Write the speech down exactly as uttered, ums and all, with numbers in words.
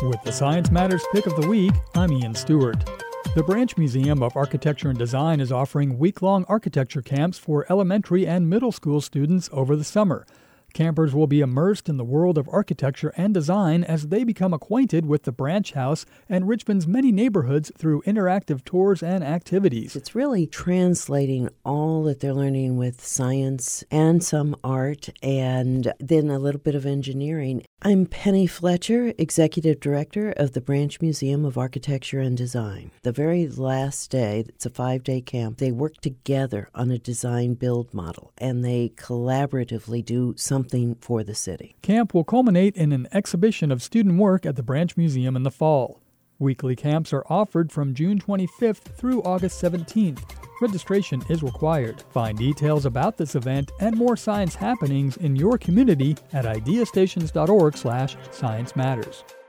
With the Science Matters Pick of the Week, I'm Ian Stewart. The Branch Museum of Architecture and Design is offering week-long architecture camps for elementary and middle school students over the summer. Campers will be immersed in the world of architecture and design as they become acquainted with the Branch House and Richmond's many neighborhoods through interactive tours and activities. It's really translating all that they're learning with science and some art and then a little bit of engineering. I'm Penny Fletcher, Executive Director of the Branch Museum of Architecture and Design. The very last day, it's a five-day camp, they work together on a design-build model, and they collaboratively do something for the city. Camp will culminate in an exhibition of student work at the Branch Museum in the fall. Weekly camps are offered from June twenty-fifth through August seventeenth. Registration is required. Find details about this event and more science happenings in your community at ideastations dot org slash science matters.